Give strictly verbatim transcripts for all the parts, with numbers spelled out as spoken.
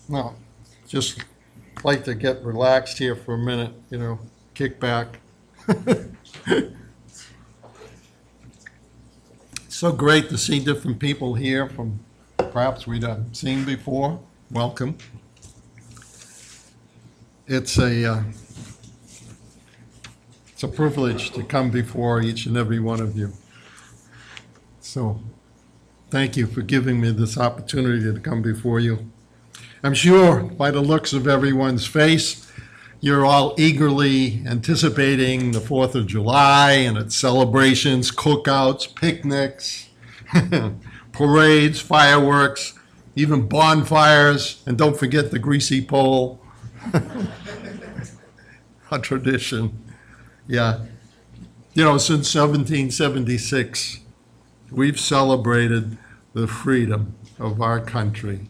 Well, just like to get relaxed here for a minute, you know, kick back. So great to see different people here from perhaps we'd uh, seen before. Welcome. It's a uh, it's a privilege to come before each and every one of you. So thank you for giving me this opportunity to come before you. I'm sure by the looks of everyone's face, you're all eagerly anticipating the fourth of July and its celebrations, cookouts, picnics, parades, fireworks, even bonfires, and don't forget the greasy pole. A tradition. Yeah. You know, since seventeen seventy-six, we've celebrated the freedom of our country.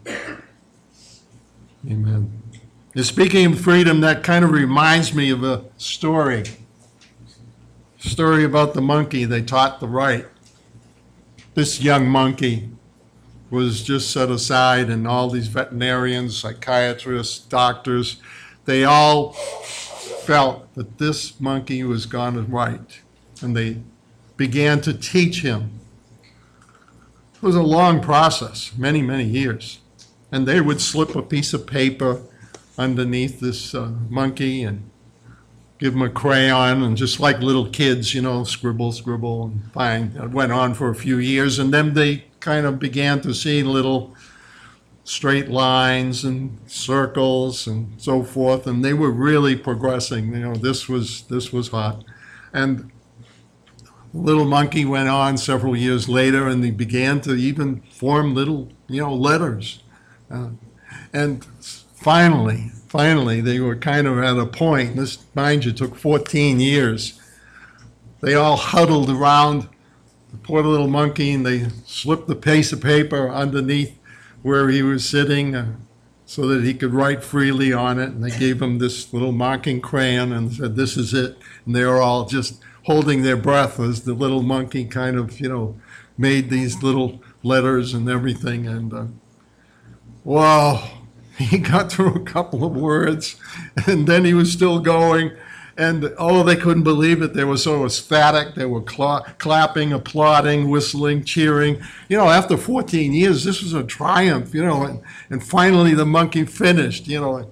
Amen. And speaking of freedom, that kind of reminds me of a story. Story about the monkey they taught to write. This young monkey was just set aside, and all these veterinarians, psychiatrists, doctors, they all felt that this monkey was going to write, and they began to teach him. It was a long process, many, many years. And they would slip a piece of paper underneath this uh, monkey and give him a crayon, and just like little kids, you know, scribble, scribble, and fine. It went on for a few years, and then they kind of began to see little straight lines and circles and so forth, and they were really progressing. You know, this was this was hot. And the little monkey went on several years later, and he began to even form little, you know, letters. Uh, and finally, finally, they were kind of at a point, this, mind you, took fourteen years. They all huddled around the poor little monkey, and they slipped the piece of paper underneath where he was sitting uh, so that he could write freely on it. And they gave him this little marking crayon and said, "This is it." And they were all just holding their breath as the little monkey kind of, you know, made these little letters and everything. And uh, wow, he got through a couple of words, and then he was still going. And, oh, they couldn't believe it. They were so ecstatic. They were cla- clapping, applauding, whistling, cheering. You know, after fourteen years, this was a triumph, you know. And, and finally, the monkey finished, you know.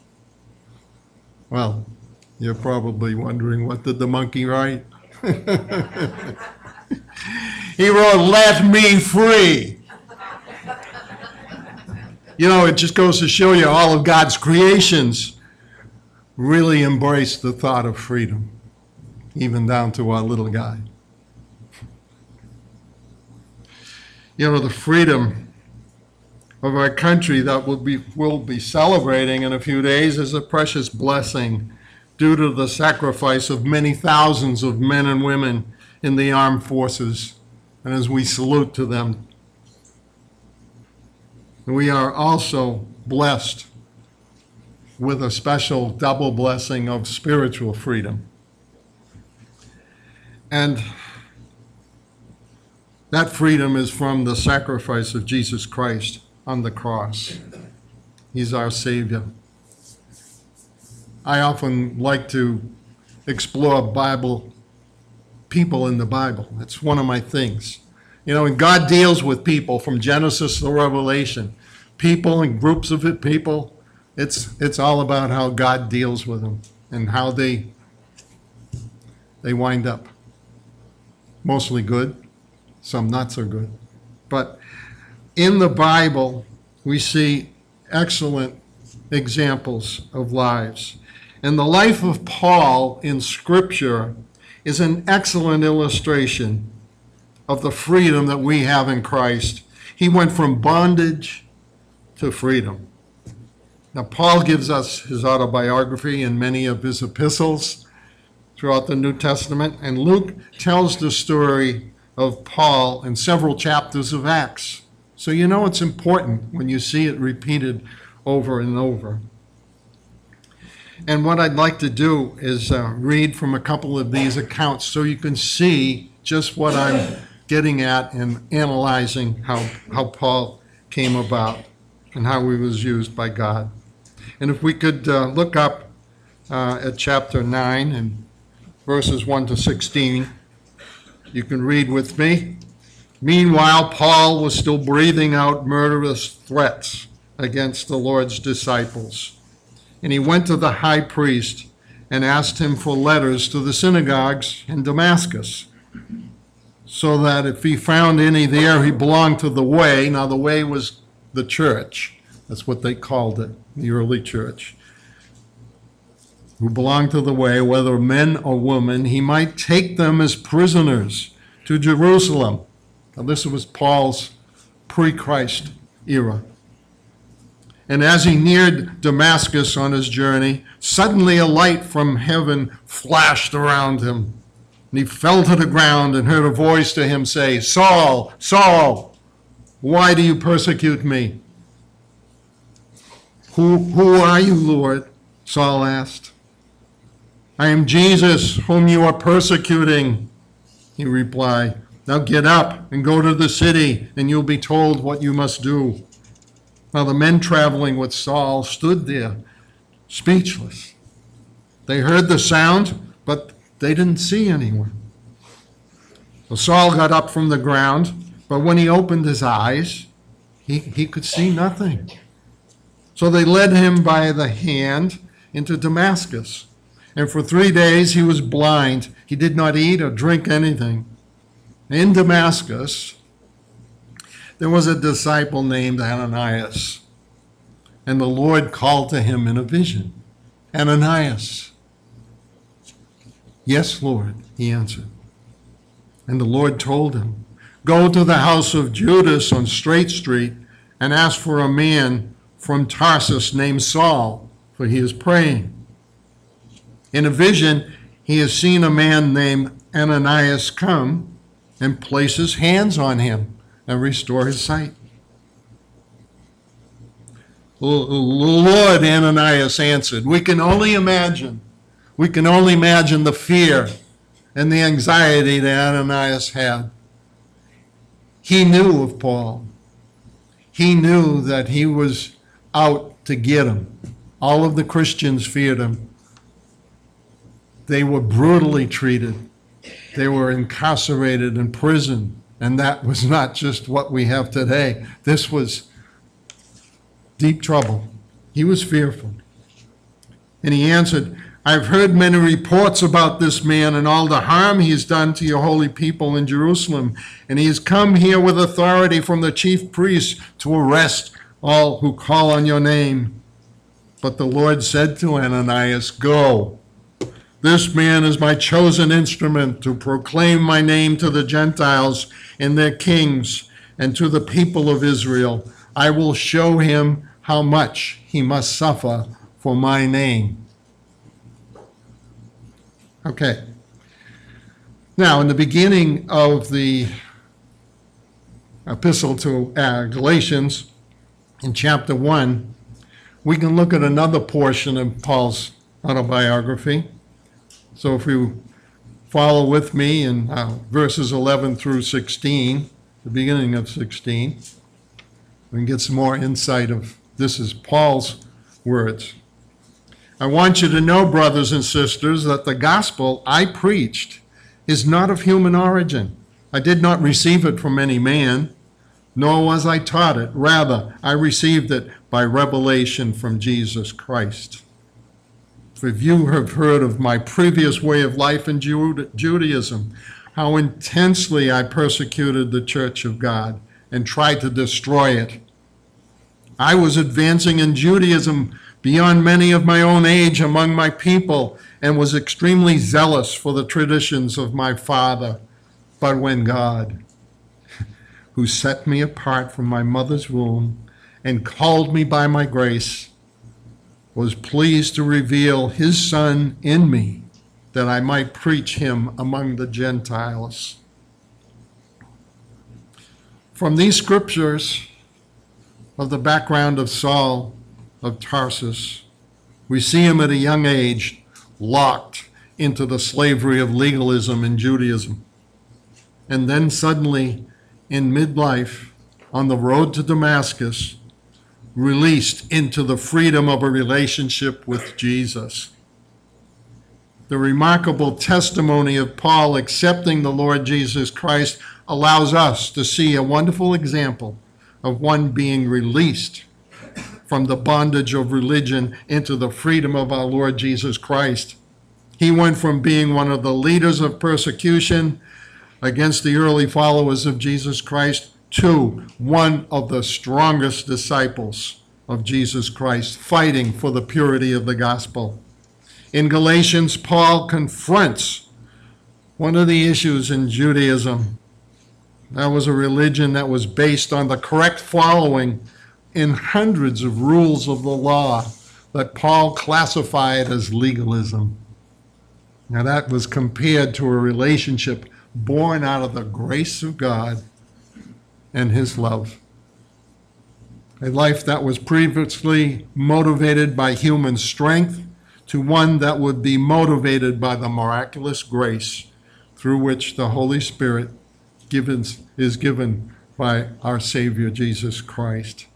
Well, you're probably wondering, what did the monkey write? He wrote, "Let me free." You know, it just goes to show you all of God's creations really embrace the thought of freedom, even down to our little guy. You know, the freedom of our country that we'll be, we'll be celebrating in a few days is a precious blessing due to the sacrifice of many thousands of men and women in the armed forces, and as we salute to them. We are also blessed with a special double blessing of spiritual freedom. And that freedom is from the sacrifice of Jesus Christ on the cross. He's our Savior. I often like to explore Bible, people in the Bible. It's one of my things. You know, and God deals with people from Genesis to Revelation. People and groups of it, people. It's it's all about how God deals with them and how they they wind up. Mostly good, some not so good. But in the Bible, we see excellent examples of lives. And the life of Paul in Scripture is an excellent illustration of the freedom that we have in Christ. He went from bondage to freedom. Now, Paul gives us his autobiography and many of his epistles throughout the New Testament, and Luke tells the story of Paul in several chapters of Acts. So you know it's important when you see it repeated over and over. And what I'd like to do is uh, read from a couple of these accounts so you can see just what I'm getting at in analyzing how, how Paul came about. and how he was used by God. And if we could uh, look up uh, at chapter nine and verses one to sixteen, you can read with me. Meanwhile, Paul was still breathing out murderous threats against the Lord's disciples. And he went to the high priest and asked him for letters to the synagogues in Damascus, so that if he found any there, he belonged to the way. Now, the way was the church. That's what they called it, the early church. Who belonged to the way, whether men or women, he might take them as prisoners to Jerusalem. Now, this was Paul's pre-Christ era. And as he neared Damascus on his journey, suddenly a light from heaven flashed around him. And he fell to the ground and heard a voice to him say, "Saul, Saul, why do you persecute me?" Who, who are you, Lord? Saul asked. "I am Jesus, whom you are persecuting," he replied. "Now get up and go to the city, and you'll be told what you must do." Now the men traveling with Saul stood there, speechless. They heard the sound, but they didn't see anyone. So Saul got up from the ground, but when he opened his eyes, he, he could see nothing. So they led him by the hand into Damascus. And for three days he was blind. He did not eat or drink anything. In Damascus, there was a disciple named Ananias. And the Lord called to him in a vision, "Ananias." "Yes, Lord," he answered. And the Lord told him, "Go to the house of Judas on Straight Street and ask for a man from Tarsus named Saul, for he is praying. In a vision, he has seen a man named Ananias come and place his hands on him and restore his sight." "Lord," Ananias answered, "we can only imagine. We can only imagine the fear and the anxiety that Ananias had. He knew of Paul. He knew that he was out to get him. All of the Christians feared him. They were brutally treated. They were incarcerated in prison. And that was not just what we have today. This was deep trouble. He was fearful. And he answered, "I've heard many reports about this man and all the harm he has done to your holy people in Jerusalem. And he has come here with authority from the chief priests to arrest all who call on your name." But the Lord said to Ananias, "Go. This man is my chosen instrument to proclaim my name to the Gentiles and their kings and to the people of Israel. I will show him how much he must suffer for my name." Okay. Now, in the beginning of the epistle to uh, Galatians, in chapter one, we can look at another portion of Paul's autobiography. So if you follow with me in uh, verses eleven through sixteen, the beginning of sixteen, we can get some more insight of this is Paul's words. "I want you to know, brothers and sisters, that the gospel I preached is not of human origin. I did not receive it from any man, nor was I taught it. Rather, I received it by revelation from Jesus Christ. For you have heard of my previous way of life in Judaism, how intensely I persecuted the church of God and tried to destroy it. I was advancing in Judaism beyond many of my own age among my people and was extremely zealous for the traditions of my father. But when God, who set me apart from my mother's womb and called me by my grace, was pleased to reveal his Son in me, that I might preach him among the Gentiles." From these scriptures of the background of Saul of Tarsus, we see him at a young age locked into the slavery of legalism in Judaism. And then suddenly, in midlife, on the road to Damascus, released into the freedom of a relationship with Jesus. The remarkable testimony of Paul accepting the Lord Jesus Christ allows us to see a wonderful example of one being released from the bondage of religion into the freedom of our Lord Jesus Christ. He went from being one of the leaders of persecution against the early followers of Jesus Christ to one of the strongest disciples of Jesus Christ, fighting for the purity of the gospel. In Galatians, Paul confronts one of the issues in Judaism. That was a religion that was based on the correct following in hundreds of rules of the law that Paul classified as legalism. Now that was compared to a relationship born out of the grace of God and his love. A life that was previously motivated by human strength to one that would be motivated by the miraculous grace through which the Holy Spirit given, is given by our Savior Jesus Christ.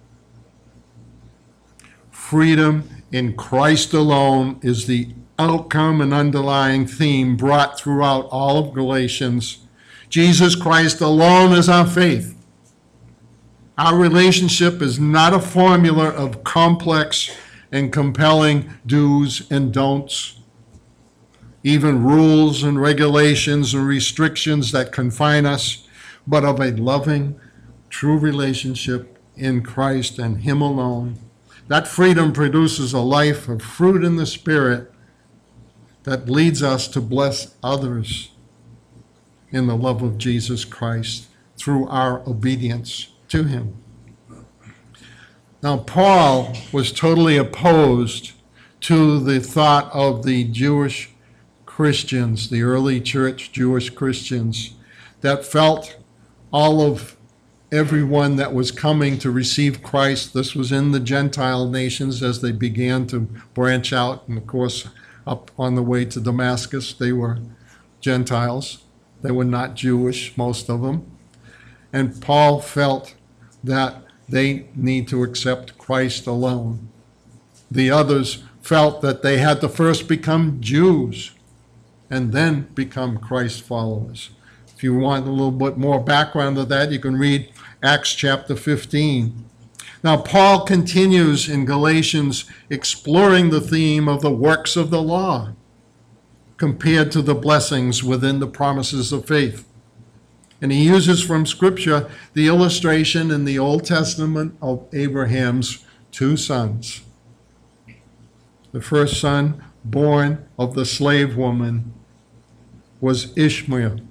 Freedom in Christ alone is the outcome and underlying theme brought throughout all of Galatians. Jesus Christ alone is our faith. Our relationship is not a formula of complex and compelling do's and don'ts, even rules and regulations and restrictions that confine us, but of a loving, true relationship in Christ and Him alone. That freedom produces a life of fruit in the Spirit that leads us to bless others in the love of Jesus Christ through our obedience to Him. Now, Paul was totally opposed to the thought of the Jewish Christians, the early church Jewish Christians, that felt all of everyone that was coming to receive Christ. This was in the Gentile nations as they began to branch out. And of course, up on the way to Damascus, they were Gentiles. They were not Jewish, most of them. And Paul felt that they need to accept Christ alone. The others felt that they had to first become Jews and then become Christ followers. If you want a little bit more background of that, you can read Acts chapter fifteen. Now, Paul continues in Galatians exploring the theme of the works of the law compared to the blessings within the promises of faith. And he uses from Scripture the illustration in the Old Testament of Abraham's two sons. The first son, born of the slave woman, was Ishmael.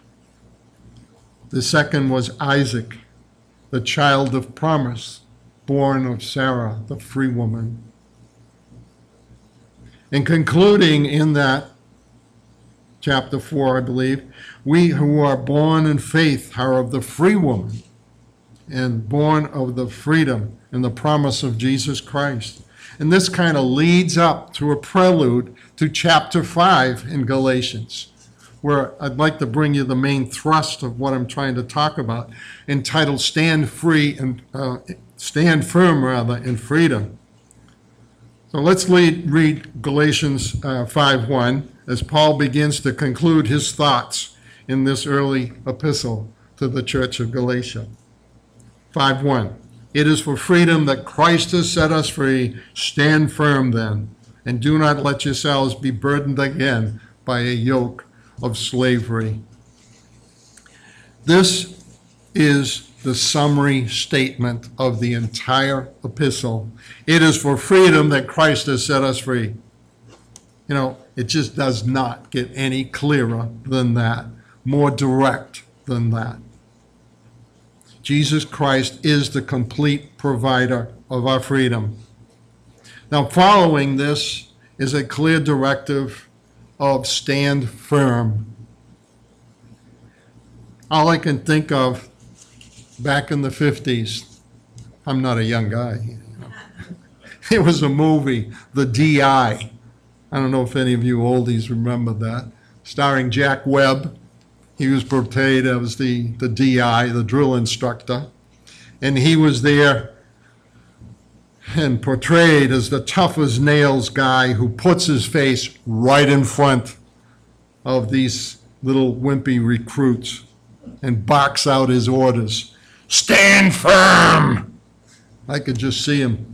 The second was Isaac, the child of promise, born of Sarah, the free woman. And concluding in that chapter four, I believe, we who are born in faith are of the free woman and born of the freedom and the promise of Jesus Christ. And this kind of leads up to a prelude to chapter five in Galatians, where I'd like to bring you the main thrust of what I'm trying to talk about, entitled Stand Free and uh, Stand Firm, rather, in Freedom. So let's lead, read Galatians uh, five one as Paul begins to conclude his thoughts in this early epistle to the church of Galatia. five one. It is for freedom that Christ has set us free. Stand firm then, and do not let yourselves be burdened again by a yoke of slavery. This is the summary statement of the entire epistle. It is for freedom that Christ has set us free. You know, it just does not get any clearer than that, more direct than that. Jesus Christ is the complete provider of our freedom. Now, following this is a clear directive of stand firm. All I can think of back in the fifties, I'm not a young guy, you know. It was a movie, The D I. I don't know if any of you oldies remember that, starring Jack Webb. He was portrayed as the, the D I, the drill instructor, and he was there and portrayed as the tough as nails guy who puts his face right in front of these little wimpy recruits and barks out his orders. Stand firm! I could just see him.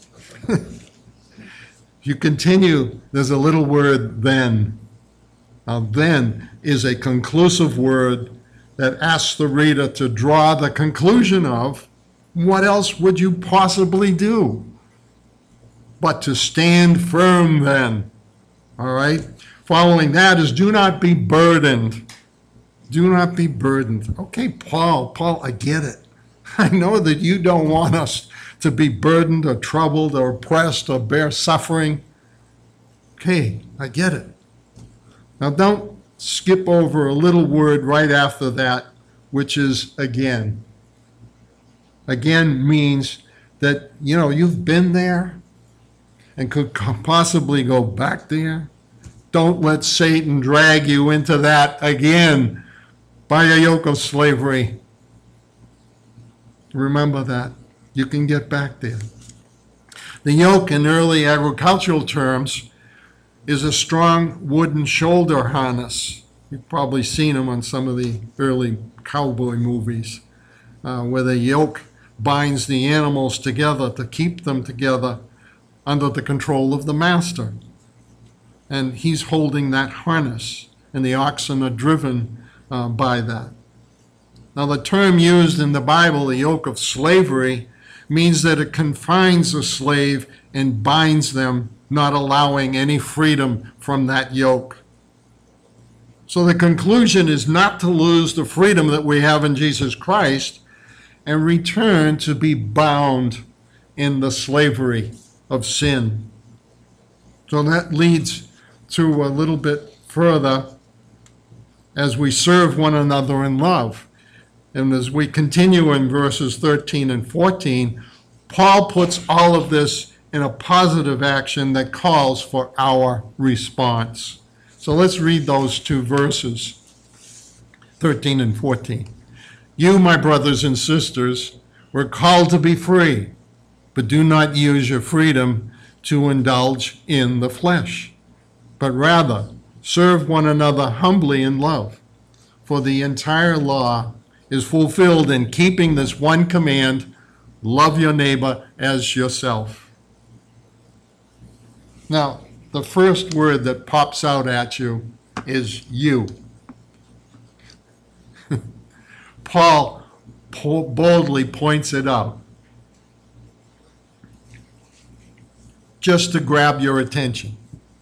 You continue, there's a little word then. Now, then is a conclusive word that asks the reader to draw the conclusion of what else would you possibly do but to stand firm then. All right? Following that is do not be burdened. Do not be burdened. Okay, Paul, Paul, I get it. I know that you don't want us to be burdened or troubled or oppressed or bear suffering. Okay, I get it. Now don't skip over a little word right after that, which is again. Again means that, you know, you've been there and could possibly go back there. Don't let Satan drag you into that again by a yoke of slavery. Remember that. You can get back there. The yoke in early agricultural terms is a strong wooden shoulder harness. You've probably seen them on some of the early cowboy movies, uh, where the yoke binds the animals together to keep them together under the control of the master. And he's holding that harness, and the oxen are driven uh, by that. Now, the term used in the Bible, the yoke of slavery, means that it confines the slave and binds them, not allowing any freedom from that yoke. So the conclusion is not to lose the freedom that we have in Jesus Christ and return to be bound in the slavery of sin. So that leads to a little bit further as we serve one another in love. And as we continue in verses thirteen and fourteen, Paul puts all of this in a positive action that calls for our response. So let's read those two verses, thirteen and fourteen. You, my brothers and sisters, were called to be free, but do not use your freedom to indulge in the flesh, but rather serve one another humbly in love. For the entire law is fulfilled in keeping this one command, love your neighbor as yourself. Now, the first word that pops out at you is you. Paul boldly points it out, just to grab your attention.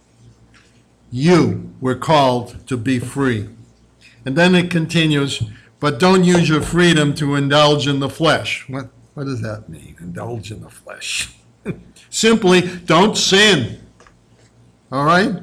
You were called to be free. And then it continues, but don't use your freedom to indulge in the flesh. What, what does that mean, indulge in the flesh? Simply, don't sin. All right?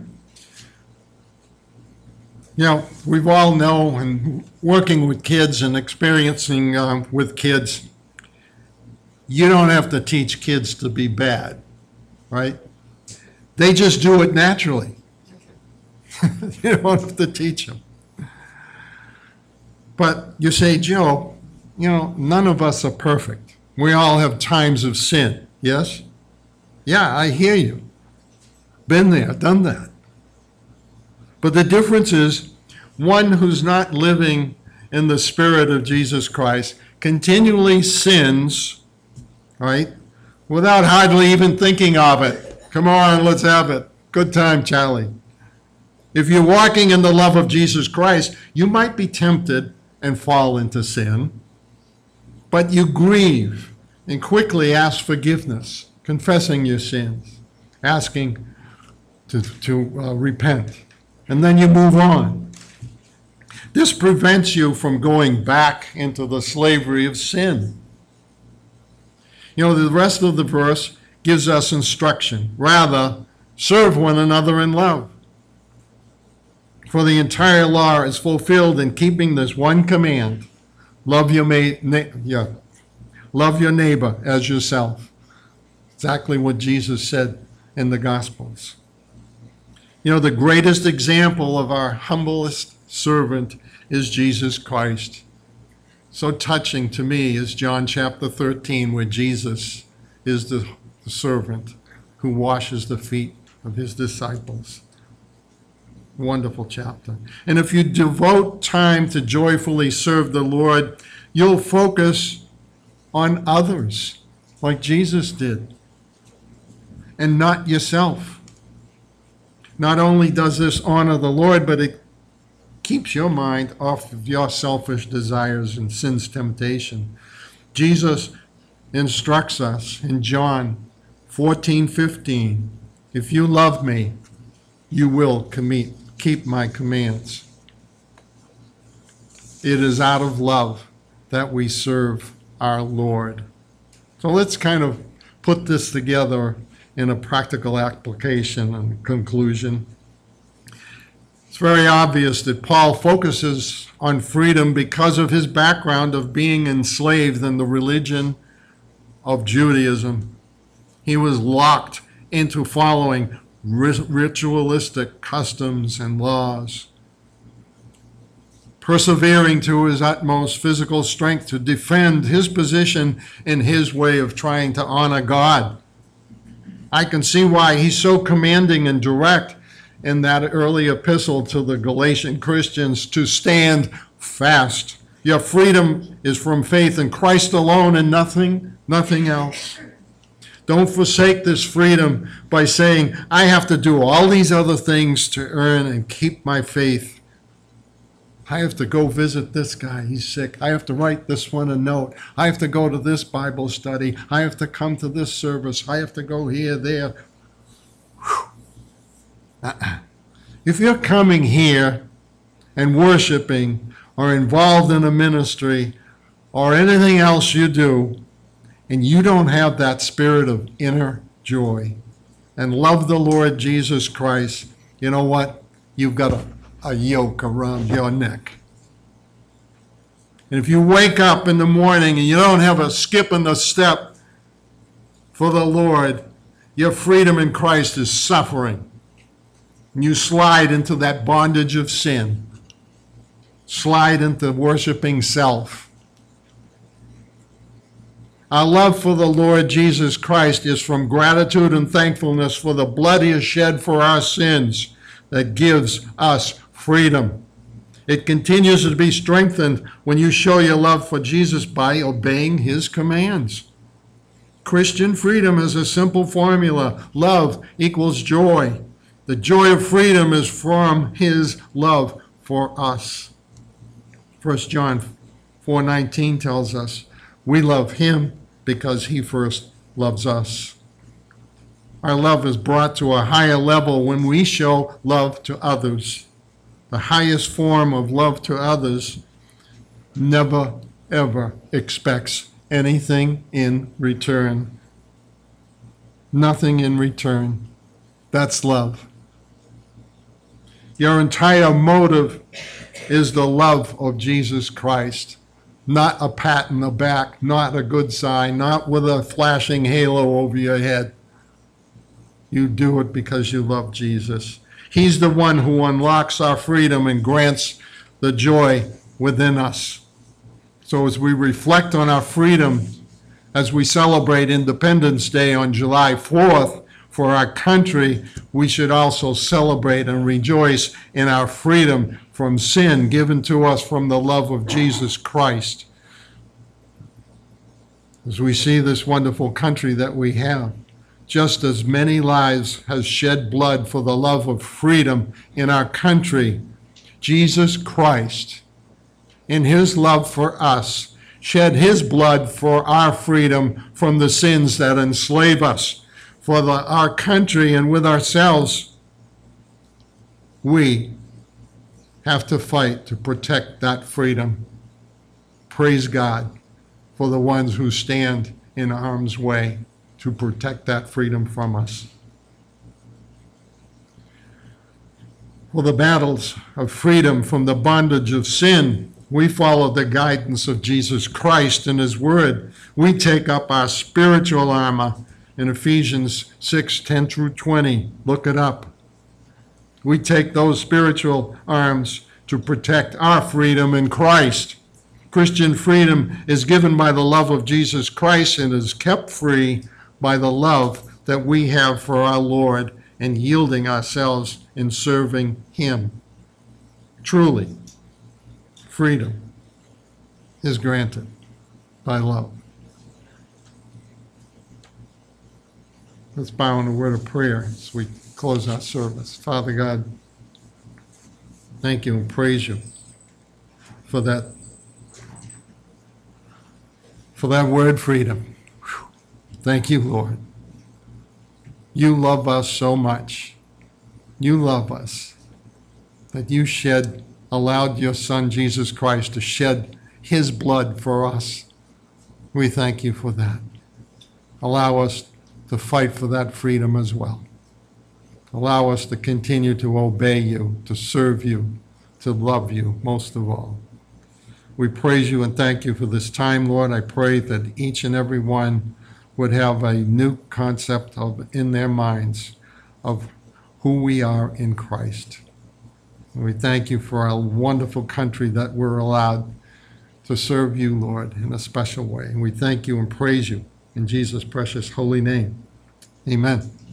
You know, we've all know, and working with kids and experiencing uh, with kids, you don't have to teach kids to be bad, right? They just do it naturally. You don't have to teach them. But you say, Joe, you know, none of us are perfect. We all have times of sin, yes? Yeah, I hear you. Been there, done that. But the difference is, one who's not living in the Spirit of Jesus Christ continually sins, right, without hardly even thinking of it. Come on, let's have it. Good time, Charlie. If you're walking in the love of Jesus Christ, you might be tempted and fall into sin, but you grieve and quickly ask forgiveness, confessing your sins, asking to, to uh, repent, and then you move on. This prevents you from going back into the slavery of sin. You know, the rest of the verse gives us instruction. Rather, serve one another in love. For the entire law is fulfilled in keeping this one command, love your, ma- na- yeah, love your neighbor as yourself. Exactly what Jesus said in the Gospels. You know, the greatest example of our humblest servant is Jesus Christ. So touching to me is John chapter thirteen, where Jesus is the the servant who washes the feet of his disciples. Wonderful chapter. And if you devote time to joyfully serve the Lord, you'll focus on others like Jesus did, and not yourself. Not only does this honor the Lord, but it keeps your mind off of your selfish desires and sin's temptation. Jesus instructs us in John fourteen fifteen, if you love me, you will commit, keep my commands. It is out of love that we serve our Lord. So let's kind of put this together in a practical application and conclusion. It's very obvious that Paul focuses on freedom because of his background of being enslaved in the religion of Judaism. He was locked into following ritualistic customs and laws, persevering to his utmost physical strength to defend his position in his way of trying to honor God. I can see why he's so commanding and direct in that early epistle to the Galatian Christians to stand fast. Your freedom is from faith in Christ alone and nothing, nothing else. Don't forsake this freedom by saying, I have to do all these other things to earn and keep my faith. I have to go visit this guy, he's sick. I have to write this one a note. I have to go to this Bible study. I have to come to this service. I have to go here, there. Uh-uh. If you're coming here and worshiping or involved in a ministry or anything else you do, and you don't have that spirit of inner joy and love the Lord Jesus Christ, you know what? You've got a a yoke around your neck. And if you wake up in the morning and you don't have a skip in the step for the Lord, your freedom in Christ is suffering. And you slide into that bondage of sin. Slide into worshiping self. Our love for the Lord Jesus Christ is from gratitude and thankfulness for the blood he has shed for our sins that gives us freedom. It continues to be strengthened when you show your love for Jesus by obeying his commands. Christian freedom is a simple formula. Love equals joy. The joy of freedom is from his love for us. First John four nineteen tells us, we love him because he first loves us. Our love is brought to a higher level when we show love to others. The highest form of love to others never, ever expects anything in return. Nothing in return. That's love. Your entire motive is the love of Jesus Christ, not a pat in the back, not a good sign, not with a flashing halo over your head. You do it because you love Jesus. He's the one who unlocks our freedom and grants the joy within us. So as we reflect on our freedom, as we celebrate Independence Day on July fourth for our country, we should also celebrate and rejoice in our freedom from sin given to us from the love of Jesus Christ. As we see this wonderful country that we have, just as many lives has shed blood for the love of freedom in our country, Jesus Christ, in his love for us, shed his blood for our freedom from the sins that enslave us. For the, our country and with ourselves, we have to fight to protect that freedom. Praise God for the ones who stand in harm's way to protect that freedom from us. For the battles of freedom from the bondage of sin, we follow the guidance of Jesus Christ and his word. We take up our spiritual armor in Ephesians six, ten through twenty. Look it up. We take those spiritual arms to protect our freedom in Christ. Christian freedom is given by the love of Jesus Christ and is kept free by the love that we have for our Lord and yielding ourselves in serving him. Truly, freedom is granted by love. Let's bow in a word of prayer as we close our service. Father God, thank you and praise you for that, for that word freedom. Whew. Thank you, Lord. You love us so much. You love us that you shed, allowed your Son, Jesus Christ, to shed his blood for us. We thank you for that. Allow us to fight for that freedom as well. Allow us to continue to obey you, to serve you, to love you most of all. We praise you and thank you for this time, Lord. I pray that each and every one would have a new concept of in their minds of who we are in Christ. And we thank you for our wonderful country that we're allowed to serve you, Lord, in a special way. And we thank you and praise you in Jesus' precious holy name. Amen.